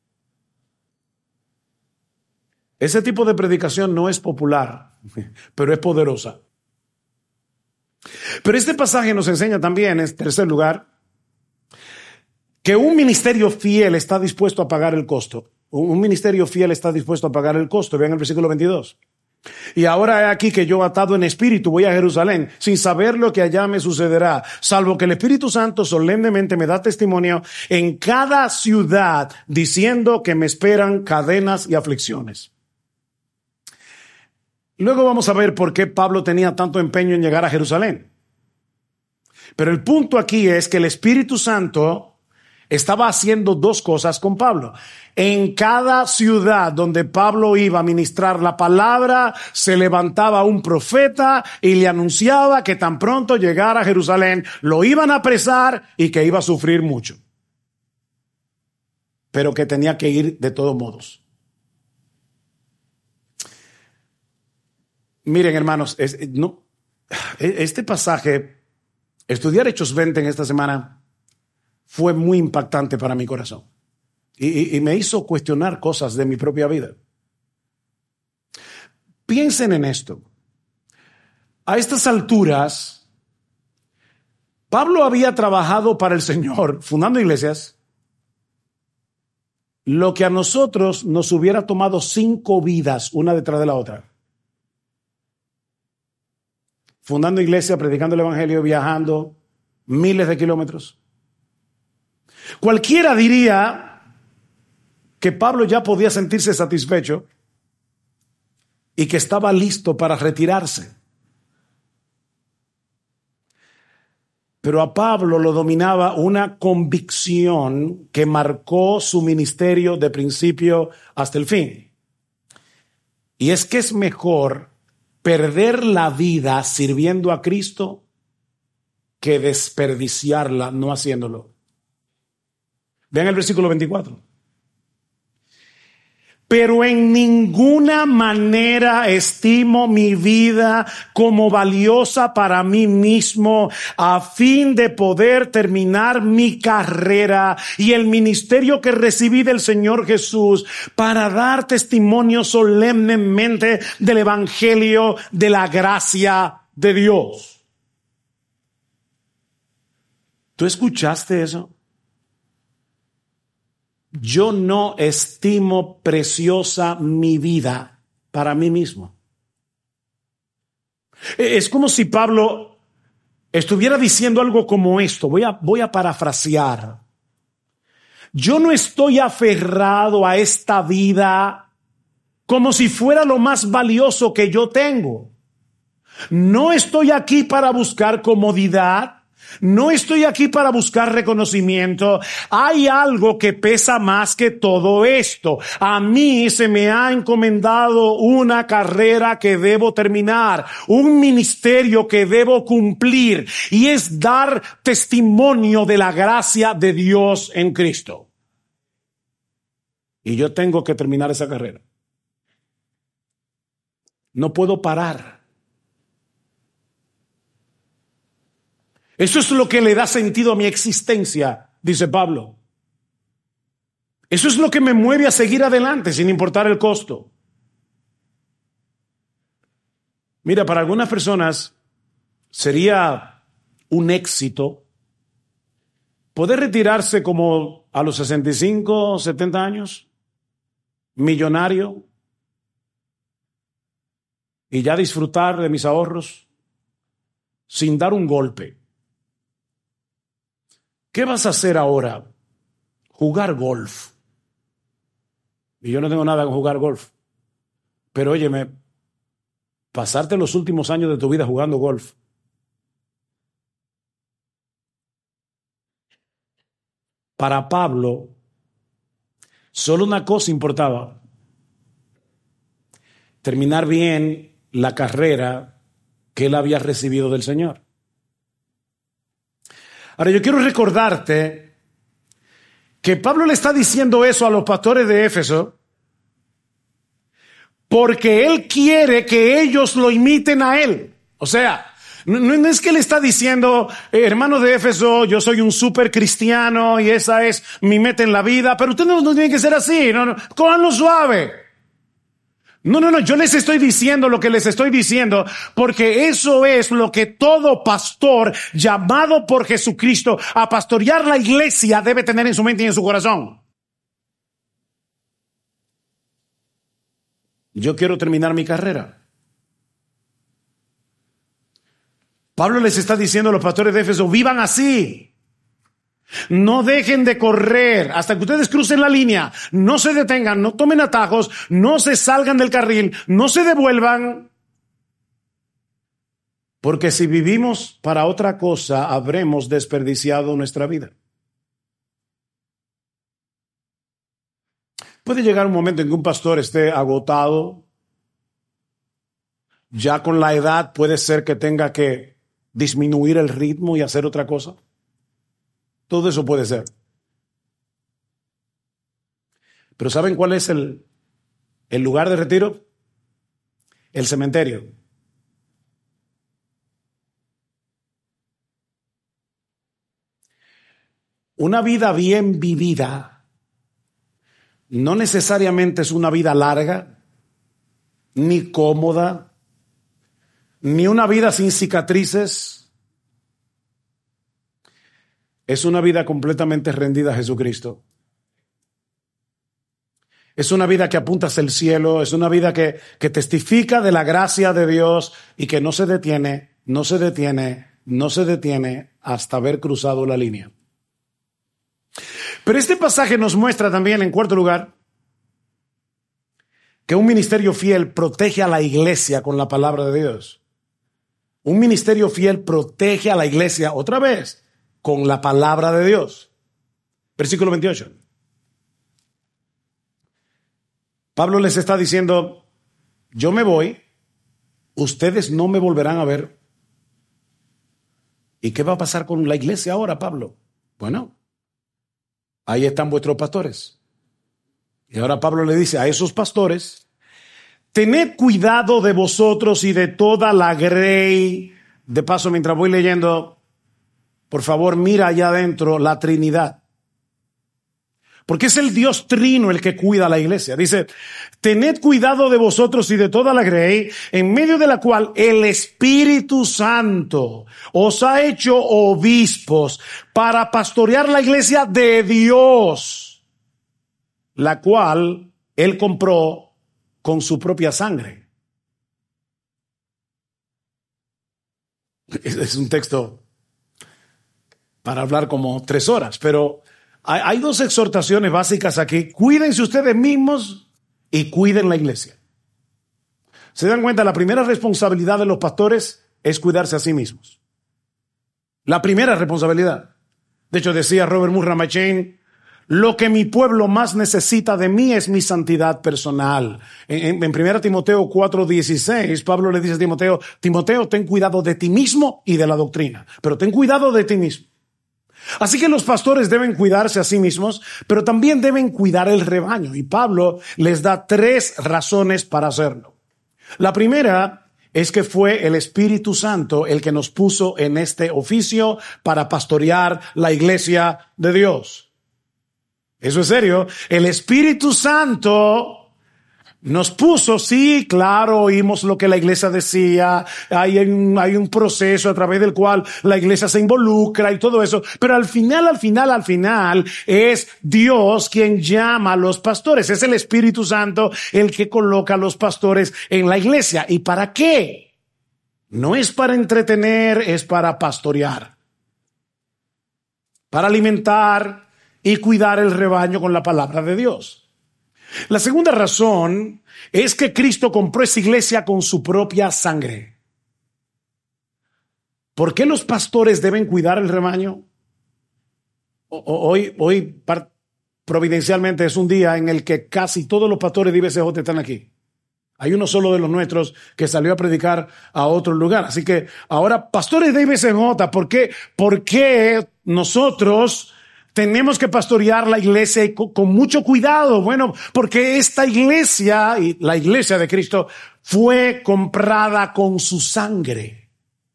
A: Ese tipo de predicación no es popular, pero es poderosa. Pero este pasaje nos enseña también, en tercer lugar, que un ministerio fiel está dispuesto a pagar el costo. Un ministerio fiel está dispuesto a pagar el costo. Vean el versículo veintidós. Y ahora he aquí que yo, atado en espíritu, voy a Jerusalén, sin saber lo que allá me sucederá, salvo que el Espíritu Santo solemnemente me da testimonio en cada ciudad, diciendo que me esperan cadenas y aflicciones. Luego vamos a ver por qué Pablo tenía tanto empeño en llegar a Jerusalén. Pero el punto aquí es que el Espíritu Santo estaba haciendo dos cosas con Pablo. En cada ciudad donde Pablo iba a ministrar la palabra, se levantaba un profeta y le anunciaba que tan pronto llegara a Jerusalén, lo iban a apresar y que iba a sufrir mucho. Pero que tenía que ir de todos modos. Miren, hermanos, es, no, este pasaje, estudiar Hechos veinte en esta semana, fue muy impactante para mi corazón y, y, y me hizo cuestionar cosas de mi propia vida. Piensen en esto. A estas alturas, Pablo había trabajado para el Señor, fundando iglesias, lo que a nosotros nos hubiera tomado cinco vidas, una detrás de la otra. Fundando iglesias, predicando el evangelio, viajando miles de kilómetros. Cualquiera diría que Pablo ya podía sentirse satisfecho y que estaba listo para retirarse. Pero a Pablo lo dominaba una convicción que marcó su ministerio de principio hasta el fin. Y es que es mejor perder la vida sirviendo a Cristo que desperdiciarla no haciéndolo. Vean el versículo veinticuatro. pero en ninguna manera estimo mi vida como valiosa para mí mismo, a fin de poder terminar mi carrera y el ministerio que recibí del Señor Jesús, para dar testimonio solemnemente del evangelio de la gracia de Dios. ¿Tú escuchaste eso? Yo no estimo preciosa mi vida para mí mismo. Es como si Pablo estuviera diciendo algo como esto. Voy a, voy a parafrasear. Yo no estoy aferrado a esta vida como si fuera lo más valioso que yo tengo. No estoy aquí para buscar comodidad. No estoy aquí para buscar reconocimiento. Hay algo que pesa más que todo esto. A mí se me ha encomendado una carrera que debo terminar, un ministerio que debo cumplir, y es dar testimonio de la gracia de Dios en Cristo. Y yo tengo que terminar esa carrera. No puedo parar. Eso es lo que le da sentido a mi existencia, dice Pablo. Eso es lo que me mueve a seguir adelante sin importar el costo. Mira, para algunas personas sería un éxito poder retirarse como a los sesenta y cinco, setenta años, millonario, y ya disfrutar de mis ahorros sin dar un golpe. ¿Qué vas a hacer ahora? Jugar golf. Y yo no tengo nada con jugar golf. Pero óyeme, pasarte los últimos años de tu vida jugando golf. Para Pablo, solo una cosa importaba: terminar bien la carrera que él había recibido del Señor. Ahora, yo quiero recordarte que Pablo le está diciendo eso a los pastores de Éfeso porque él quiere que ellos lo imiten a él. O sea, no, no es que le está diciendo, eh, hermanos de Éfeso, yo soy un súper cristiano y esa es mi meta en la vida, pero ustedes no, no tienen que ser así, no, no, cójanlo suave. No, no, no, yo les estoy diciendo lo que les estoy diciendo porque eso es lo que todo pastor llamado por Jesucristo a pastorear la iglesia debe tener en su mente y en su corazón. Yo quiero terminar mi carrera. Pablo les está diciendo a los pastores de Éfeso, vivan así. No dejen de correr hasta que ustedes crucen la línea. No se detengan, no tomen atajos, no se salgan del carril, no se devuelvan. Porque si vivimos para otra cosa, habremos desperdiciado nuestra vida. Puede llegar un momento en que un pastor esté agotado. Ya con la edad puede ser que tenga que disminuir el ritmo y hacer otra cosa. Todo eso puede ser. Pero ¿saben cuál es el, el lugar de retiro? El cementerio. Una vida bien vivida no necesariamente es una vida larga, ni cómoda, ni una vida sin cicatrices. Es una vida completamente rendida a Jesucristo. Es una vida que apunta hacia el cielo, es una vida que, que testifica de la gracia de Dios y que no se detiene, no se detiene, no se detiene hasta haber cruzado la línea. Pero este pasaje nos muestra también, en cuarto lugar, que un ministerio fiel protege a la iglesia con la palabra de Dios. Un ministerio fiel protege a la iglesia, otra vez, con la palabra de Dios. Versículo veintiocho. Pablo les está diciendo, yo me voy, ustedes no me volverán a ver. ¿Y qué va a pasar con la iglesia ahora, Pablo? Bueno, ahí están vuestros pastores. Y ahora Pablo le dice a esos pastores: tened cuidado de vosotros y de toda la grey. De paso, mientras voy leyendo, por favor, mira allá adentro la Trinidad. Porque es el Dios trino el que cuida a la iglesia. Dice: tened cuidado de vosotros y de toda la grey, en medio de la cual el Espíritu Santo os ha hecho obispos para pastorear la iglesia de Dios, la cual él compró con su propia sangre. Es un texto para hablar como tres horas, pero hay, hay dos exhortaciones básicas aquí. Cuídense ustedes mismos y cuiden la iglesia. ¿Se dan cuenta? La primera responsabilidad de los pastores es cuidarse a sí mismos. La primera responsabilidad. De hecho, decía Robert Murray McChain: lo que mi pueblo más necesita de mí es mi santidad personal. En, en, en primera Timoteo cuatro dieciséis, Pablo le dice a Timoteo: Timoteo, ten cuidado de ti mismo y de la doctrina, pero ten cuidado de ti mismo. Así que los pastores deben cuidarse a sí mismos, pero también deben cuidar el rebaño. Y Pablo les da tres razones para hacerlo. La primera es que fue el Espíritu Santo el que nos puso en este oficio para pastorear la iglesia de Dios. Eso es serio. El Espíritu Santo nos puso, sí, claro, oímos lo que la iglesia decía, hay un, hay un proceso a través del cual la iglesia se involucra y todo eso, pero al final, al final, al final, es Dios quien llama a los pastores. Es el Espíritu Santo el que coloca a los pastores en la iglesia. ¿Y para qué? No es para entretener, es para pastorear, para alimentar y cuidar el rebaño con la palabra de Dios. La segunda razón es que Cristo compró esa iglesia con su propia sangre. ¿Por qué los pastores deben cuidar el rebaño? Hoy, hoy providencialmente es un día en el que casi todos los pastores de I B C J están aquí. Hay uno solo de los nuestros que salió a predicar a otro lugar. Así que ahora, pastores de I B C J, ¿por qué, por qué nosotros tenemos que pastorear la iglesia y con, con mucho cuidado? Bueno, porque esta iglesia, y la iglesia de Cristo, fue comprada con su sangre.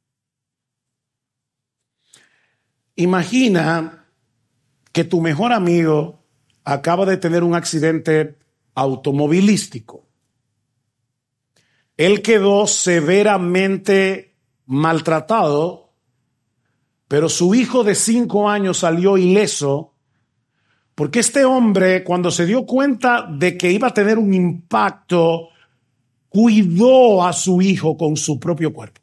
A: Imagina que tu mejor amigo acaba de tener un accidente automovilístico. Él quedó severamente maltratado, pero su hijo de cinco años salió ileso, porque este hombre, cuando se dio cuenta de que iba a tener un impacto, cuidó a su hijo con su propio cuerpo.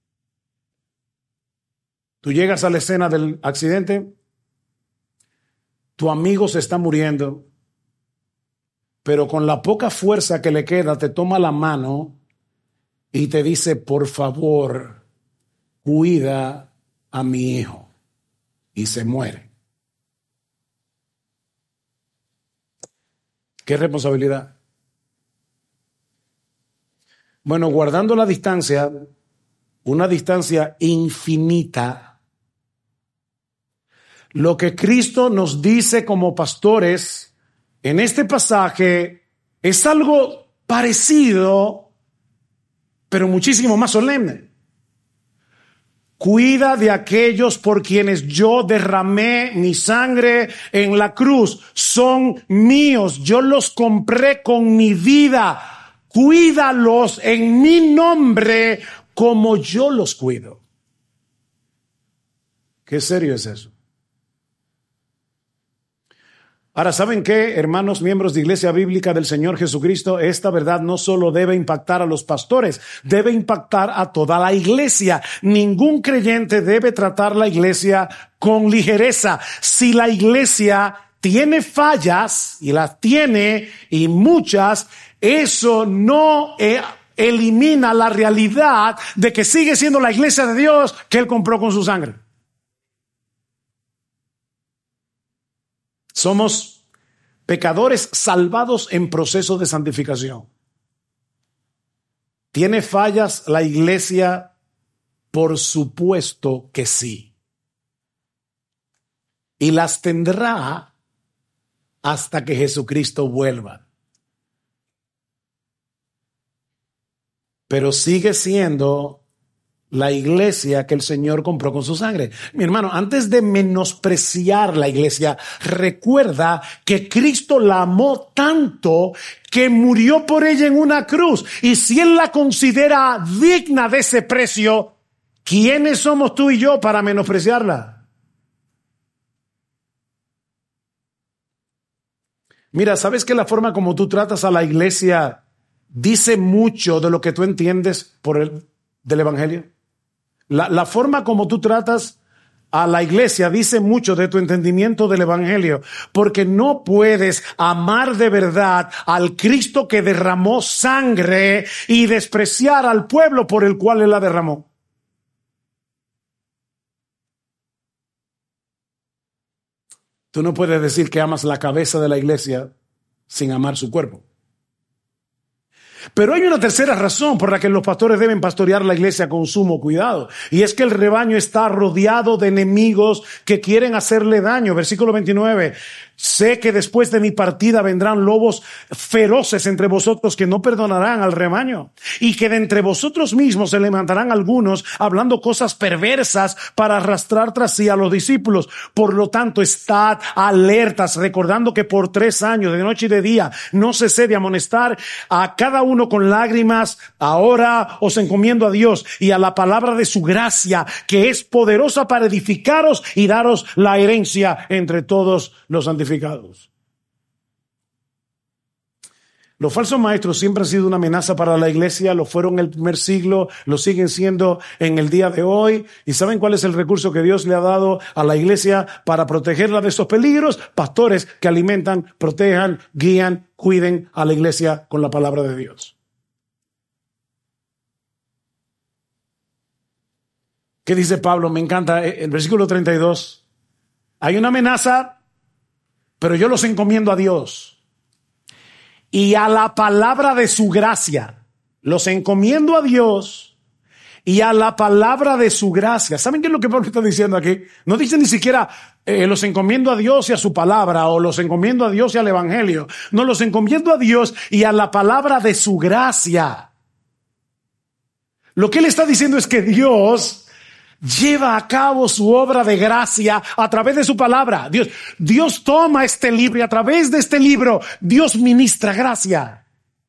A: Tú llegas a la escena del accidente, tu amigo se está muriendo, pero con la poca fuerza que le queda, te toma la mano y te dice: por favor, cuida a mi hijo. Y se muere. ¿Qué responsabilidad? Bueno, guardando la distancia, una distancia infinita, lo que Cristo nos dice como pastores en este pasaje es algo parecido, pero muchísimo más solemne. Cuida de aquellos por quienes yo derramé mi sangre en la cruz. Son míos. Yo los compré con mi vida. Cuídalos en mi nombre como yo los cuido. ¿Qué serio es eso? Ahora, ¿saben qué, hermanos miembros de Iglesia Bíblica del Señor Jesucristo? Esta verdad no solo debe impactar a los pastores, debe impactar a toda la iglesia. Ningún creyente debe tratar la iglesia con ligereza. Si la iglesia tiene fallas, y las tiene, y muchas, eso no eh, elimina la realidad de que sigue siendo la iglesia de Dios que Él compró con su sangre. Somos pecadores salvados en proceso de santificación. ¿Tiene fallas la iglesia? Por supuesto que sí. Y las tendrá hasta que Jesucristo vuelva. Pero sigue siendo la iglesia que el Señor compró con su sangre. Mi hermano, antes de menospreciar la iglesia, recuerda que Cristo la amó tanto que murió por ella en una cruz. Y si Él la considera digna de ese precio, ¿quiénes somos tú y yo para menospreciarla? Mira, ¿sabes que la forma como tú tratas a la iglesia dice mucho de lo que tú entiendes por el, del evangelio? La, la forma como tú tratas a la iglesia dice mucho de tu entendimiento del evangelio, porque no puedes amar de verdad al Cristo que derramó sangre y despreciar al pueblo por el cual Él la derramó. Tú no puedes decir que amas la cabeza de la iglesia sin amar su cuerpo. Pero hay una tercera razón por la que los pastores deben pastorear la iglesia con sumo cuidado. Y es que el rebaño está rodeado de enemigos que quieren hacerle daño. Versículo veintinueve. Sé que después de mi partida vendrán lobos feroces entre vosotros que no perdonarán al rebaño. Y que de entre vosotros mismos se levantarán algunos hablando cosas perversas para arrastrar tras sí a los discípulos. Por lo tanto, estad alertas, recordando que por tres años, de noche y de día, no cesé de amonestar a cada uno con lágrimas. Ahora os encomiendo a Dios y a la palabra de su gracia, que es poderosa para edificaros y daros la herencia entre todos los santificados. Los falsos maestros siempre han sido una amenaza para la iglesia, lo fueron en el primer siglo, lo siguen siendo en el día de hoy. ¿Y saben cuál es el recurso que Dios le ha dado a la iglesia para protegerla de esos peligros? Pastores que alimentan, protejan, guían, cuiden a la iglesia con la palabra de Dios. ¿Qué dice Pablo? Me encanta el versículo treinta y dos. Hay una amenaza, pero yo los encomiendo a Dios y a la palabra de su gracia. Los encomiendo a Dios y a la palabra de su gracia. ¿Saben qué es lo que Pablo está diciendo aquí? No dice ni siquiera eh, los encomiendo a Dios y a su palabra, o los encomiendo a Dios y al evangelio. No, los encomiendo a Dios y a la palabra de su gracia. Lo que él está diciendo es que Dios lleva a cabo su obra de gracia a través de su palabra. Dios, Dios toma este libro y a través de este libro Dios ministra gracia.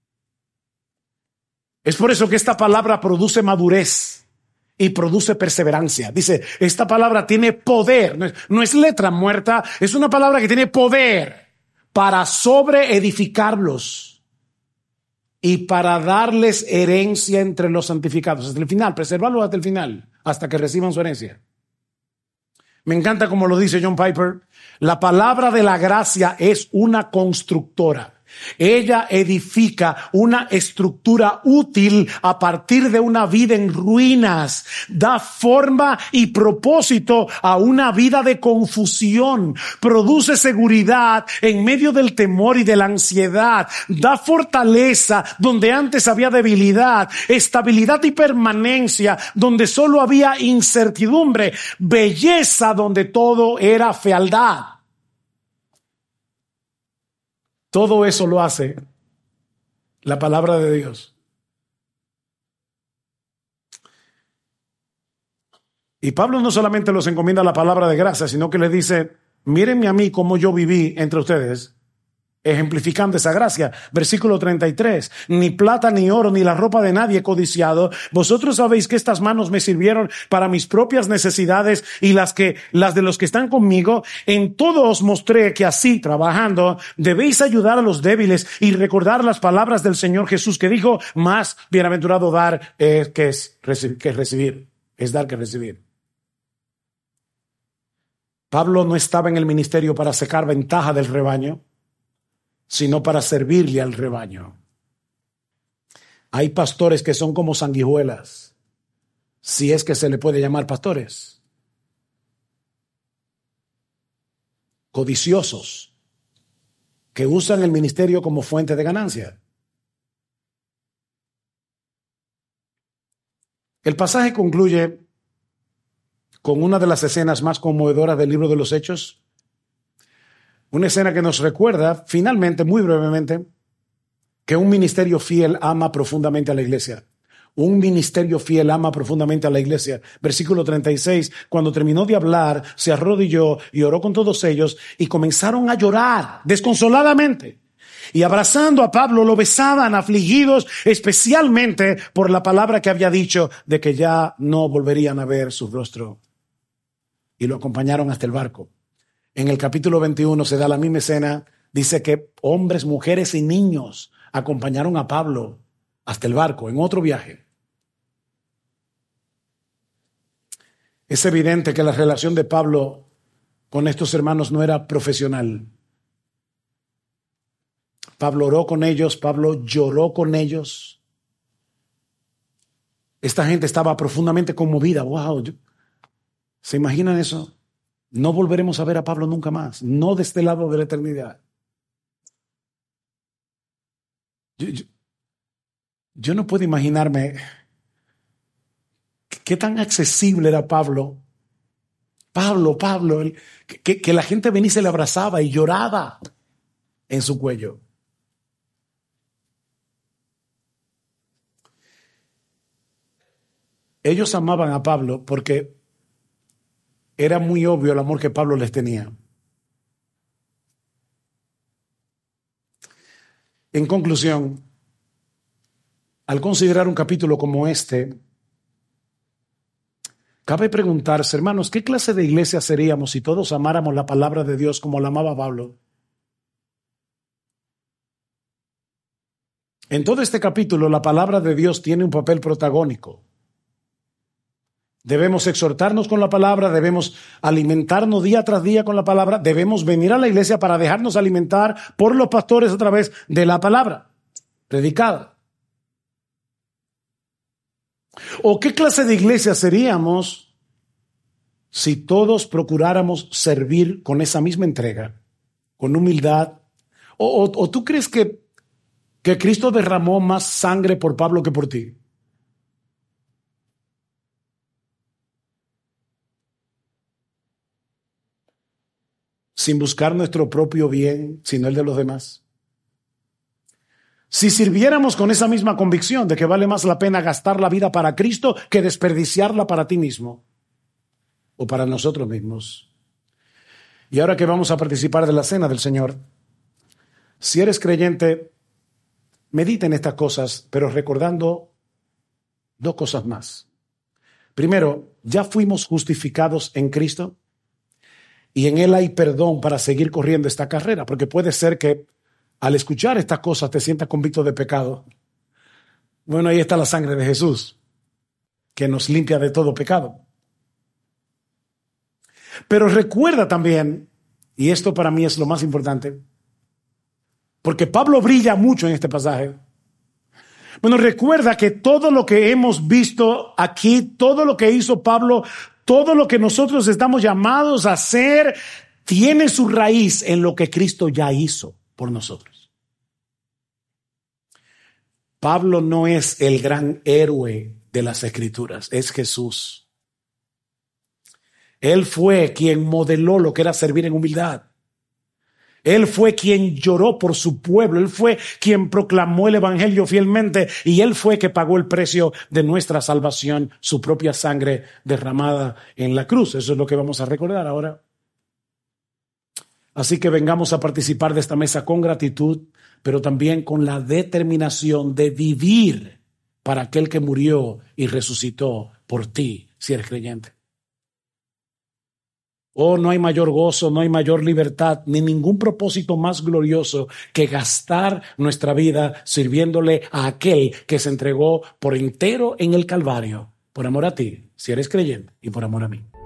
A: Es por eso que esta palabra produce madurez y produce perseverancia. Dice, esta palabra tiene poder, no es, no es letra muerta, es una palabra que tiene poder para sobreedificarlos y para darles herencia entre los santificados. Hasta el final, preservarlos hasta el final, hasta que reciban su herencia. Me encanta como lo dice John Piper. La palabra de la gracia es una constructora. Ella edifica una estructura útil a partir de una vida en ruinas. Da forma y propósito a una vida de confusión. Produce seguridad en medio del temor y de la ansiedad. Da fortaleza donde antes había debilidad. Estabilidad y permanencia donde solo había incertidumbre. Belleza donde todo era fealdad. Todo eso lo hace la palabra de Dios. Y Pablo no solamente los encomienda la palabra de gracia, sino que les dice, mírenme a mí cómo yo viví entre ustedes, ejemplificando esa gracia. Versículo treinta y tres. Ni plata, ni oro, ni la ropa de nadie he codiciado. Vosotros sabéis que estas manos me sirvieron para mis propias necesidades y las que, las de los que están conmigo. En todo os mostré que así, trabajando, debéis ayudar a los débiles y recordar las palabras del Señor Jesús, que dijo, más bienaventurado dar eh, que es recibir, que es recibir, es dar que recibir. Pablo no estaba en el ministerio para sacar ventaja del rebaño, sino para servirle al rebaño. Hay pastores que son como sanguijuelas, si es que se le puede llamar pastores, codiciosos, que usan el ministerio como fuente de ganancia. El pasaje concluye con una de las escenas más conmovedoras del libro de los Hechos. Una escena que nos recuerda, finalmente, muy brevemente, que un ministerio fiel ama profundamente a la iglesia. Un ministerio fiel ama profundamente a la iglesia. Versículo treinta y seis, cuando terminó de hablar, se arrodilló y oró con todos ellos y comenzaron a llorar desconsoladamente. Y abrazando a Pablo lo besaban, afligidos especialmente por la palabra que había dicho de que ya no volverían a ver su rostro. Y lo acompañaron hasta el barco. En el capítulo veintiuno se da la misma escena. Dice que hombres, mujeres y niños acompañaron a Pablo hasta el barco en otro viaje. Es evidente que la relación de Pablo con estos hermanos no era profesional. Pablo oró con ellos, Pablo lloró con ellos. Esta gente estaba profundamente conmovida. Wow, ¿se imaginan eso? No volveremos a ver a Pablo nunca más, no de este lado de la eternidad. Yo, yo, yo no puedo imaginarme qué tan accesible era Pablo. Pablo, Pablo, el, que, que la gente venía y se le abrazaba y lloraba en su cuello. Ellos amaban a Pablo porque era muy obvio el amor que Pablo les tenía. En conclusión, al considerar un capítulo como este, cabe preguntarse, hermanos, ¿qué clase de iglesia seríamos si todos amáramos la palabra de Dios como la amaba Pablo? En todo este capítulo, la palabra de Dios tiene un papel protagónico. Debemos exhortarnos con la palabra, debemos alimentarnos día tras día con la palabra, debemos venir a la iglesia para dejarnos alimentar por los pastores a través de la palabra predicada. ¿O qué clase de iglesia seríamos si todos procuráramos servir con esa misma entrega, con humildad? ¿O, o, o tú crees que, que Cristo derramó más sangre por Pablo que por ti? Sin buscar nuestro propio bien, sino el de los demás. Si sirviéramos con esa misma convicción de que vale más la pena gastar la vida para Cristo que desperdiciarla para ti mismo o para nosotros mismos. Y ahora que vamos a participar de la cena del Señor, si eres creyente, medita en estas cosas, pero recordando dos cosas más. Primero, ya fuimos justificados en Cristo. Y en Él hay perdón para seguir corriendo esta carrera, porque puede ser que al escuchar estas cosas te sientas convicto de pecado. Bueno, ahí está la sangre de Jesús, que nos limpia de todo pecado. Pero recuerda también, y esto para mí es lo más importante, porque Pablo brilla mucho en este pasaje. Bueno, recuerda que todo lo que hemos visto aquí, todo lo que hizo Pablo, todo lo que nosotros estamos llamados a hacer tiene su raíz en lo que Cristo ya hizo por nosotros. Pablo no es el gran héroe de las Escrituras, es Jesús. Él fue quien modeló lo que era servir en humildad. Él fue quien lloró por su pueblo. Él fue quien proclamó el evangelio fielmente. Y Él fue que pagó el precio de nuestra salvación, su propia sangre derramada en la cruz. Eso es lo que vamos a recordar ahora. Así que vengamos a participar de esta mesa con gratitud, pero también con la determinación de vivir para aquel que murió y resucitó por ti, si eres creyente. Oh, no hay mayor gozo, no hay mayor libertad, ni ningún propósito más glorioso que gastar nuestra vida sirviéndole a aquel que se entregó por entero en el Calvario, por amor a ti, si eres creyente, y por amor a mí.